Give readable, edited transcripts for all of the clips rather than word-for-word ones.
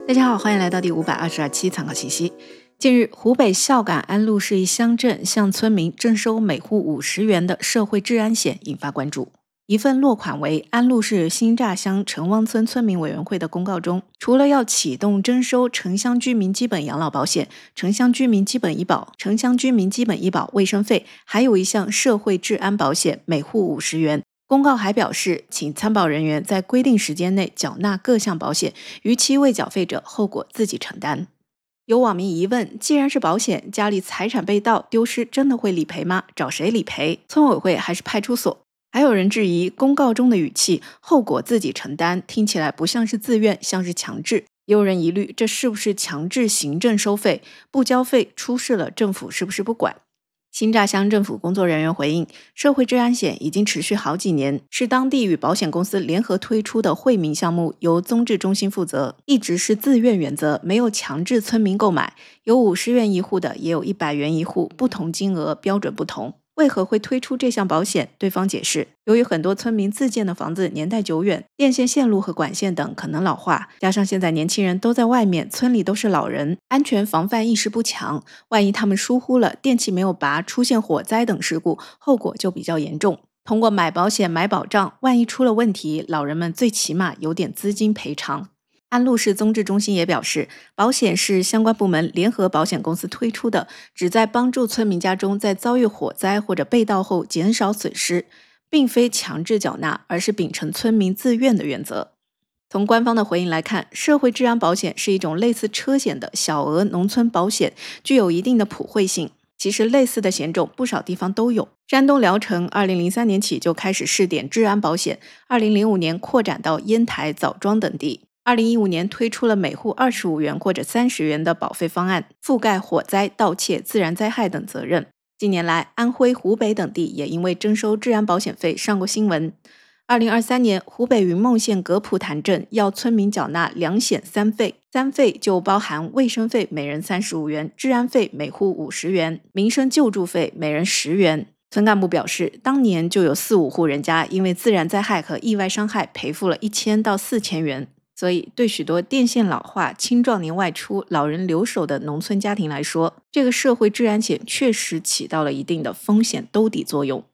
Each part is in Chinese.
大家好，欢迎来到第522期参考信息。近日，湖北孝感安陆市一乡镇向村民征收每户50元的社会治安险引发关注。一份落款为安陆市新栅乡城汪村村民委员会的公告中，除了要启动征收城乡居民基本养老保险、城乡居民基本医保、城乡居民基本医保卫生费，还有一项社会治安保险，每户50元。公告还表示，请参保人员在规定时间内缴纳各项保险，逾期未缴费者，后果自己承担。有网民疑问，既然是保险，家里财产被盗丢失真的会理赔吗？找谁理赔？村委会还是派出所？还有人质疑公告中的语气，后果自己承担，听起来不像是自愿，像是强制。也有人疑虑，这是不是强制行政收费？不交费出事了，政府是不是不管？新栅乡政府工作人员回应，社会治安险已经持续好几年，是当地与保险公司联合推出的惠民项目，由综治中心负责，一直是自愿原则，没有强制村民购买，有50元一户的，也有100元一户，不同金额标准不同。为何会推出这项保险？对方解释，由于很多村民自建的房子年代久远，电线线路和管线等可能老化，加上现在年轻人都在外面，村里都是老人，安全防范意识不强，万一他们疏忽了，电器没有拔，出现火灾等事故，后果就比较严重。通过买保险买保障，万一出了问题，老人们最起码有点资金赔偿。安陆市综治中心也表示，保险是相关部门联合保险公司推出的，旨在帮助村民家中在遭遇火灾或者被盗后减少损失，并非强制缴纳，而是秉承村民自愿的原则。从官方的回应来看，社会治安保险是一种类似车险的小额农村保险，具有一定的普惠性。其实类似的险种不少地方都有，山东聊城2003年起就开始试点治安保险，2005年扩展到烟台、枣庄等地。2015年推出了每户25元或者30元的保费方案，覆盖火灾、盗窃、自然灾害等责任。近年来，安徽、湖北等地也因为征收治安保险费上过新闻。2023年，湖北云梦县格浦潭镇要村民缴纳2险3费，3费就包含卫生费每人35元，治安费每户50元，民生救助费每人10元。村干部表示，当年就有4、5户人家因为自然灾害和意外伤害赔付了1000到4000元。所以对许多电线老化、青壮年外出、老人留守的农村家庭来说，这个社会治安险确实起到了一定的风险兜底作用。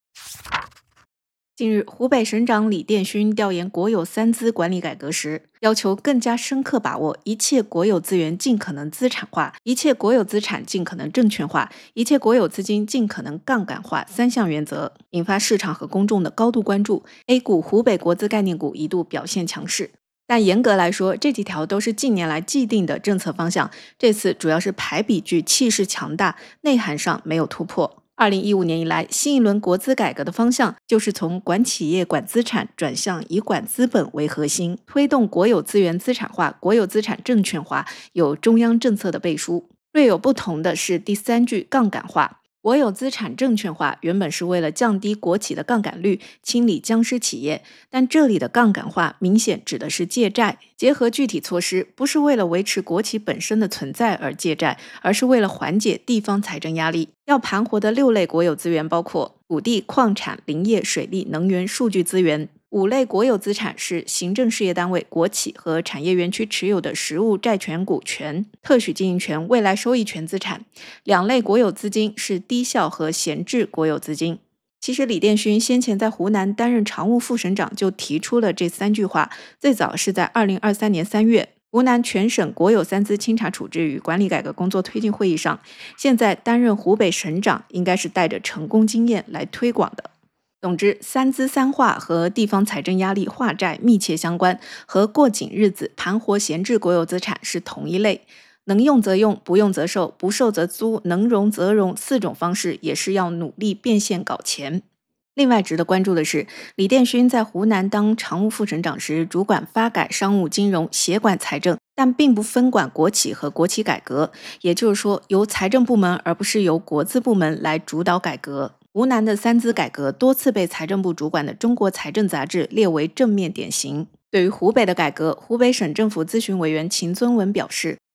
近日，湖北省长李殿勋调研国有3资管理改革时，要求更加深刻把握一切国有资源尽可能资产化、一切国有资产尽可能证券化、一切国有资金尽可能杠杆化3项原则，引发市场和公众的高度关注。A 股湖北国资概念股一度表现强势。但严格来说，这几条都是近年来既定的政策方向，这次主要是排比句，气势强大，内涵上没有突破。2015年以来，新一轮国资改革的方向就是从管企业、管资产转向以管资本为核心，推动国有资源资产化、国有资产证券化，有中央政策的背书。略有不同的是第3句杠杆化。国有资产证券化原本是为了降低国企的杠杆率，清理僵尸企业，但这里的杠杆化明显指的是借债，结合具体措施，不是为了维持国企本身的存在而借债，而是为了缓解地方财政压力。要盘活的6类国有资源包括土地、矿产、林业、水利、能源、数据资源。5类国有资产是行政事业单位、国企和产业园区持有的实物债权、股权、特许经营权、未来收益权资产。2类国有资金是低效和闲置国有资金。其实李殿勋先前在湖南担任常务副省长就提出了这3句话，最早是在2023年3月湖南全省国有3资清查处置与管理改革工作推进会议上，现在担任湖北省长应该是带着成功经验来推广的。总之，3资3化和地方财政压力化债密切相关，和过紧日子盘活闲置国有资产是同一类。能用则用，不用则售，不售则租，能融则融4种方式也是要努力变现搞钱。另外值得关注的是，李殿勋在湖南当常务副省长时，主管发改、商务、金融，协管财政，但并不分管国企和国企改革，也就是说，由财政部门而不是由国资部门来主导改革。湖南的3资改革多次被财政部主管的《中国财政》杂志列为正面典型。对于湖北的改革，湖北省政府咨询委员秦尊文表示，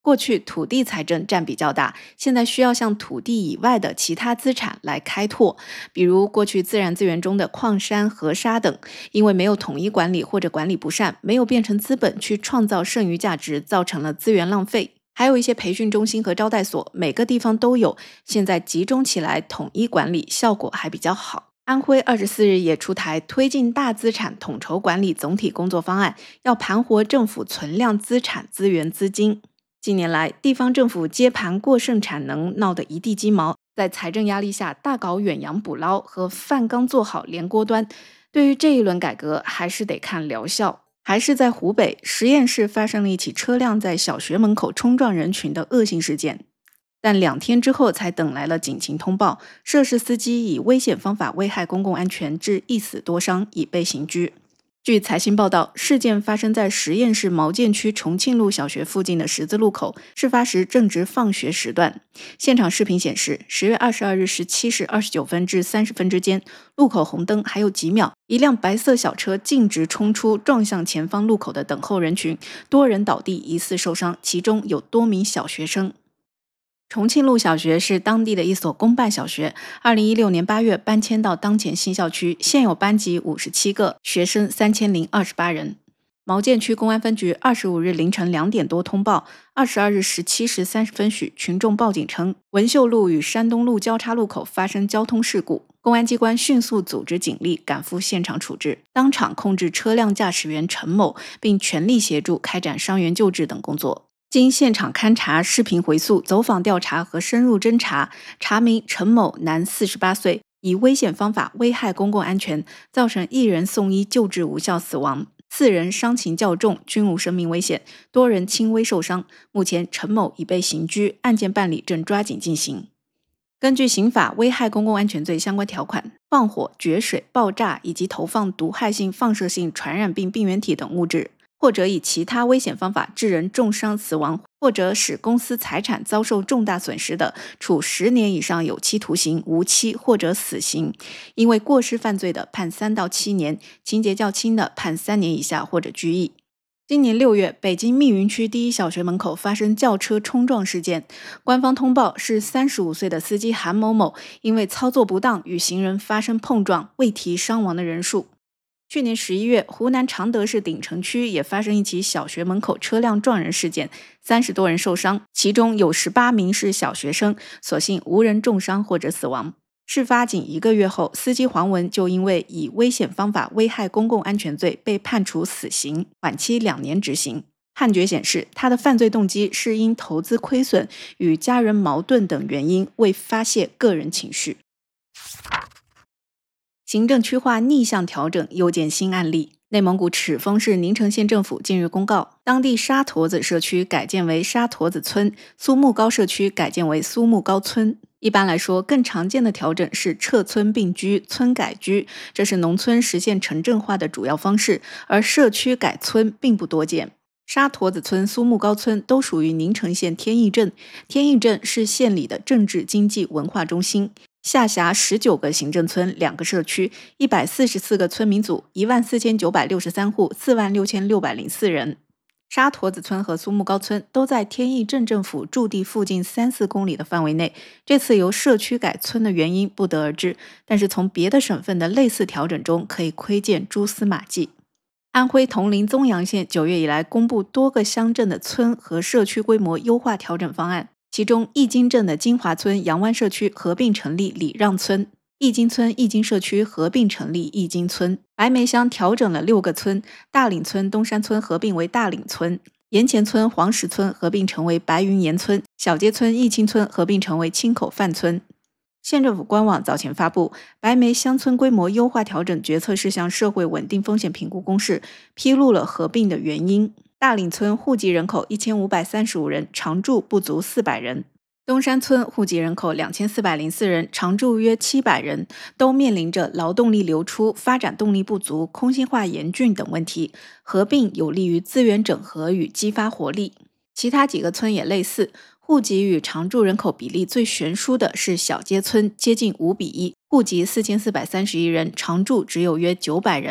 过去土地财政占比较大，现在需要向土地以外的其他资产来开拓，比如过去自然资源中的矿山、河沙等，因为没有统一管理或者管理不善，没有变成资本去创造剩余价值，造成了资源浪费。还有一些培训中心和招待所，每个地方都有，现在集中起来统一管理，效果还比较好。安徽24日也出台推进大资产统筹管理总体工作方案，要盘活政府存量资产、资源、资金。近年来，地方政府接盘过剩产能闹得一地鸡毛，在财政压力下大搞远洋捕捞和饭缸做好连锅端。对于这一轮改革，还是得看疗效。还是在湖北十堰市发生了一起车辆在小学门口冲撞人群的恶性事件，但2天之后才等来了警情通报，涉事司机以危险方法危害公共安全致1死多伤，已被刑拘。据财新报道，事件发生在十堰市毛剑区重庆路小学附近的十字路口，事发时正值放学时段。现场视频显示，10月22日17时29分至30分之间，路口红灯还有几秒，一辆白色小车径直冲出，撞向前方路口的等候人群，多人倒地，疑似受伤，其中有多名小学生。重庆路小学是当地的一所公办小学，2016年8月搬迁到当前新校区，现有班级57个，学生3028人。毛剑区公安分局25日凌晨2点多通报，22日17时30分许，群众报警称文秀路与山东路交叉路口发生交通事故，公安机关迅速组织警力赶赴现场处置，当场控制车辆驾驶员陈某，并全力协助开展伤员救治等工作。经现场勘查、视频回溯、走访调查和深入侦查，查明陈某男48岁，以危险方法危害公共安全，造成1人送医救治无效死亡，4人伤情较重，均无生命危险，多人轻微受伤。目前陈某已被刑拘，案件办理正抓紧进行。根据刑法危害公共安全罪相关条款，放火、决水、爆炸以及投放毒害性、放射性传染病病原体等物质，或者以其他危险方法致人重伤死亡，或者使公司财产遭受重大损失的，处10年以上有期徒刑、无期或者死刑；因为过失犯罪的，判3到7年；情节较轻的，判3年以下或者拘役。今年6月，北京密云区第一小学门口发生轿车冲撞事件，官方通报是35岁的司机韩某某因为操作不当与行人发生碰撞，未提伤亡的人数。去年11月，湖南常德市鼎城区也发生一起小学门口车辆撞人事件，30多人受伤，其中有18名是小学生，所幸无人重伤或者死亡。事发仅1个月后，司机黄文就因为以危险方法危害公共安全罪被判处死刑，缓期2年执行。判决显示，他的犯罪动机是因投资亏损与家人矛盾等原因，为发泄个人情绪。行政区划逆向调整又见新案例。内蒙古赤峰市宁城县政府近日公告，当地沙坨子社区改建为沙坨子村，苏木高社区改建为苏木高村。一般来说，更常见的调整是撤村并居、村改居，这是农村实现城镇化的主要方式，而社区改村并不多见。沙坨子村、苏木高村都属于宁城县天意镇，天意镇是县里的政治、经济、文化中心，下辖19个行政村、2个社区、144个村民组、14963户、46604人。沙坨子村和苏木高村都在天意镇政府驻地附近3-4公里的范围内。这次由社区改村的原因不得而知，但是从别的省份的类似调整中可以窥见蛛丝马迹。安徽铜陵宗阳县9月以来公布多个乡镇的村和社区规模优化调整方案，其中义金镇的金华村杨湾社区合并成立礼让村，义金村义金社区合并成立义金村，白梅乡调整了6个村，大岭村东山村合并为大岭村，盐前村黄石村合并成为白云岩村，小街村义清村合并成为青口饭村。县政府官网早前发布白梅乡村规模优化调整决策事项社会稳定风险评估公示，披露了合并的原因。大岭村户籍人口1535人，常住不足400人；东山村户籍人口2404人，常住约700人，都面临着劳动力流出、发展动力不足、空心化严峻等问题。合并有利于资源整合与激发活力。其他几个村也类似，户籍与常住人口比例最悬殊的是小街村，接近5:1，户籍4431人，常住只有约900人。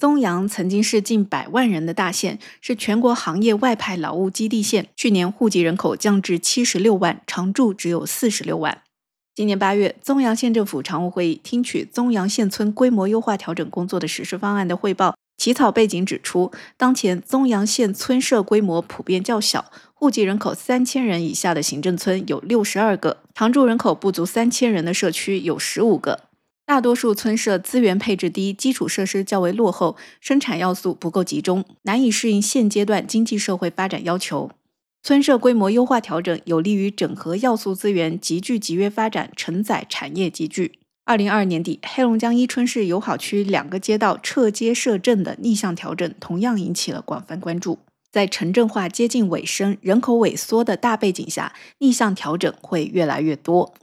枞阳曾经是近100万人的大县，是全国行业外派劳务基地县，去年户籍人口降至76万，常住只有46万。今年8月，枞阳县政府常务会议听取枞阳县村规模优化调整工作的实施方案的汇报，起草背景指出，当前枞阳县村社规模普遍较小，户籍人口3000人以下的行政村有62个，常住人口不足3000人的社区有15个。大多数村社资源配置低，基础设施较为落后，生产要素不够集中，难以适应现阶段经济社会发展要求。村社规模优化调整有利于整合要素资源，集聚集约发展，承载产业集聚。2022年底，黑龙江伊春市友好区2个街道撤街设镇的逆向调整同样引起了广泛关注。在城镇化接近尾声、人口萎缩的大背景下，逆向调整会越来越多。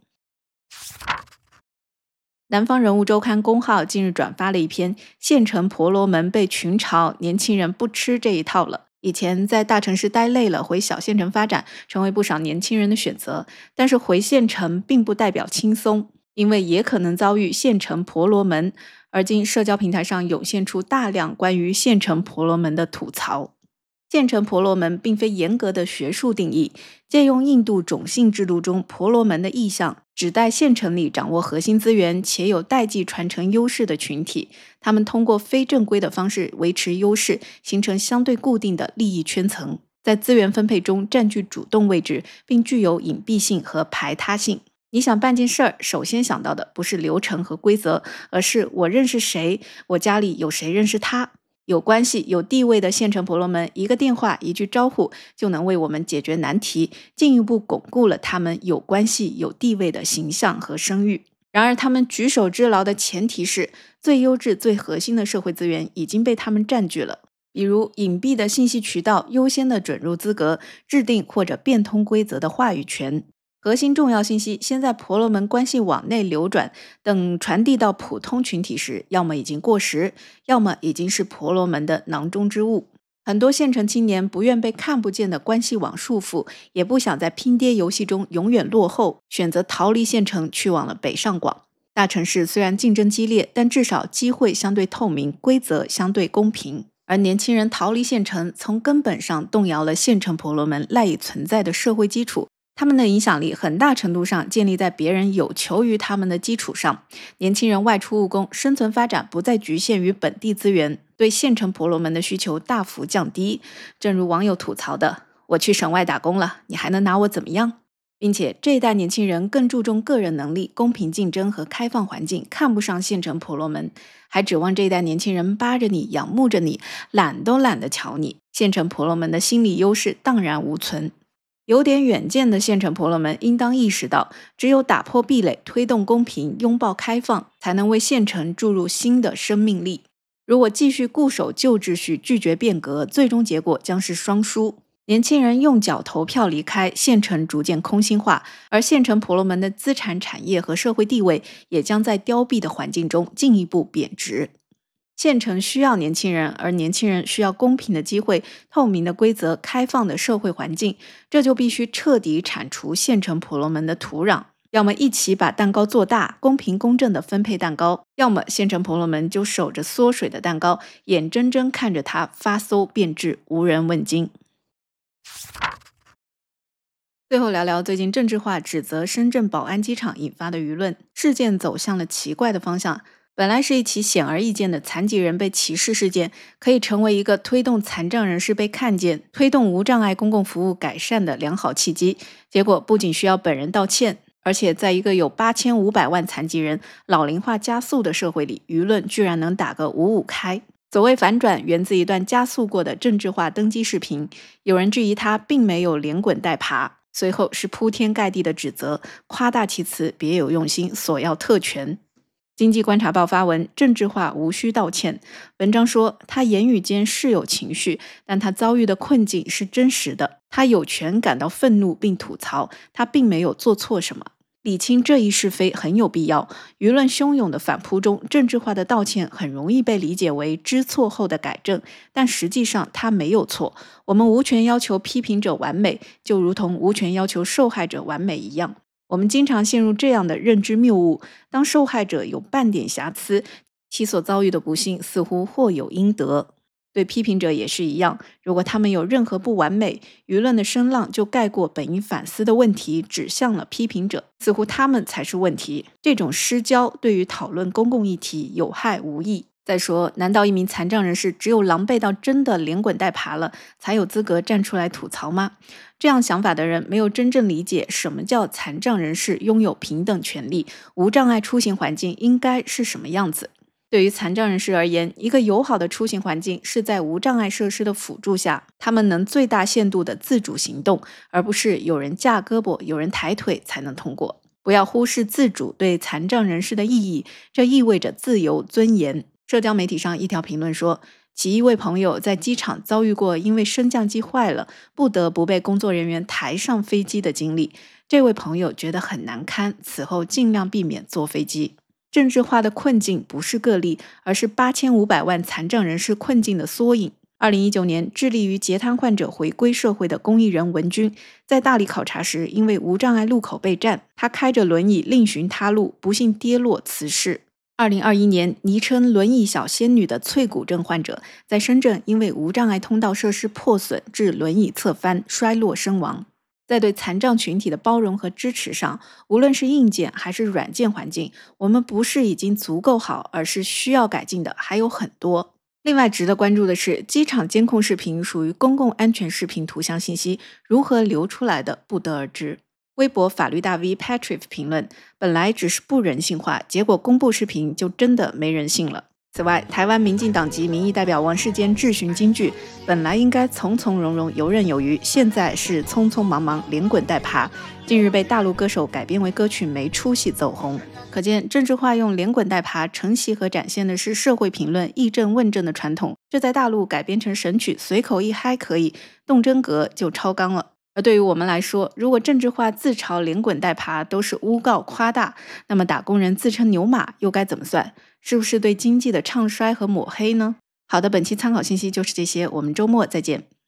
南方人物周刊公号近日转发了一篇县城婆罗门被群嘲，年轻人不吃这一套了。以前在大城市待累了，回小县城发展成为不少年轻人的选择，但是回县城并不代表轻松，因为也可能遭遇县城婆罗门。而今社交平台上涌现出大量关于县城婆罗门的吐槽。县城婆罗门并非严格的学术定义，借用印度种姓制度中婆罗门的意象，指代县城里掌握核心资源且有代际传承优势的群体，他们通过非正规的方式维持优势，形成相对固定的利益圈层，在资源分配中占据主动位置，并具有隐蔽性和排他性。你想办件事儿，首先想到的不是流程和规则，而是我认识谁，我家里有谁认识他。有关系、有地位的县城婆罗门，一个电话、一句招呼就能为我们解决难题，进一步巩固了他们有关系、有地位的形象和声誉。然而，他们举手之劳的前提是，最优质、最核心的社会资源已经被他们占据了，比如隐蔽的信息渠道、优先的准入资格、制定或者变通规则的话语权。核心重要信息先在婆罗门关系网内流转，等传递到普通群体时，要么已经过时，要么已经是婆罗门的囊中之物。很多县城青年不愿被看不见的关系网束缚，也不想在拼爹游戏中永远落后，选择逃离县城，去往了北上广。大城市虽然竞争激烈，但至少机会相对透明，规则相对公平。而年轻人逃离县城，从根本上动摇了县城婆罗门赖以存在的社会基础。他们的影响力很大程度上建立在别人有求于他们的基础上。年轻人外出务工，生存发展不再局限于本地资源，对县城婆罗门的需求大幅降低。正如网友吐槽的，我去省外打工了，你还能拿我怎么样？并且这一代年轻人更注重个人能力、公平竞争和开放环境，看不上县城婆罗门，还指望这一代年轻人巴着你、仰慕着你，懒都懒得瞧你。县城婆罗门的心理优势荡然无存。有点远见的县城婆罗门应当意识到，只有打破壁垒，推动公平，拥抱开放，才能为县城注入新的生命力。如果继续固守旧秩序，拒绝变革，最终结果将是双输。年轻人用脚投票离开，县城逐渐空心化，而县城婆罗门的资产产业和社会地位也将在凋敝的环境中进一步贬值。县城需要年轻人，而年轻人需要公平的机会、透明的规则、开放的社会环境，这就必须彻底铲除县城婆罗门的土壤。要么一起把蛋糕做大，公平公正地分配蛋糕，要么县城婆罗门就守着缩水的蛋糕，眼睁睁看着它发馊变质，无人问津。最后聊聊最近政治化指责深圳宝安机场引发的舆论，事件走向了奇怪的方向。本来是一起显而易见的残疾人被歧视事件，可以成为一个推动残障人士被看见、推动无障碍公共服务改善的良好契机。结果不仅需要本人道歉，而且在一个有8500万残疾人、老龄化加速的社会里，舆论居然能打个五五开。所谓反转，源自一段加速过的政治化登机视频，有人质疑他并没有连滚带爬，随后是铺天盖地的指责，夸大其词，别有用心，索要特权。经济观察报发文，政治化无需道歉。文章说，他言语间是有情绪，但他遭遇的困境是真实的，他有权感到愤怒并吐槽，他并没有做错什么。理清这一是非很有必要。舆论汹涌的反扑中，政治化的道歉很容易被理解为知错后的改正，但实际上他没有错。我们无权要求批评者完美，就如同无权要求受害者完美一样。我们经常陷入这样的认知谬误，当受害者有半点瑕疵， 其所遭遇的不幸似乎或有应得。对批评者也是一样，如果他们有任何不完美，舆论的声浪就盖过本应反思的问题，指向了批评者，似乎他们才是问题。这种失焦对于讨论公共议题有害无益。再说，难道一名残障人士只有狼狈到真的连滚带爬了，才有资格站出来吐槽吗？这样想法的人没有真正理解什么叫残障人士拥有平等权利，无障碍出行环境应该是什么样子。对于残障人士而言，一个友好的出行环境是在无障碍设施的辅助下，他们能最大限度的自主行动，而不是有人架胳膊、有人抬腿才能通过。不要忽视自主对残障人士的意义，这意味着自由、尊严。社交媒体上一条评论说，其一位朋友在机场遭遇过因为升降机坏了，不得不被工作人员抬上飞机的经历。这位朋友觉得很难堪，此后尽量避免坐飞机。政治化的困境不是个例，而是8500万残障人士困境的缩影。2019年，致力于截瘫患者回归社会的公益人文君，在大理考察时，因为无障碍路口被占，他开着轮椅另寻他路，不幸跌落辞世。2021年，昵称轮椅小仙女的脆骨症患者，在深圳因为无障碍通道设施破损致轮椅侧翻，摔落身亡。在对残障群体的包容和支持上，无论是硬件还是软件环境，我们不是已经足够好，而是需要改进的还有很多。另外值得关注的是，机场监控视频属于公共安全视频图像信息，如何流出来的不得而知。微博法律大 V Patrick 评论，本来只是不人性化，结果公布视频就真的没人性了。此外，台湾民进党籍民意代表王世坚质询金句，本来应该从从容容游刃有余，现在是匆匆忙忙连滚带爬，近日被大陆歌手改编为歌曲没出息走红。可见政治化用连滚带爬承袭和展现的是社会评论议政问政的传统，这在大陆改编成神曲随口一嗨可以，动真格就超纲了。而对于我们来说，如果政治化自嘲连滚带爬都是诬告夸大，那么打工人自称牛马又该怎么算？是不是对经济的唱衰和抹黑呢？好的，本期参考信息就是这些，我们周末再见。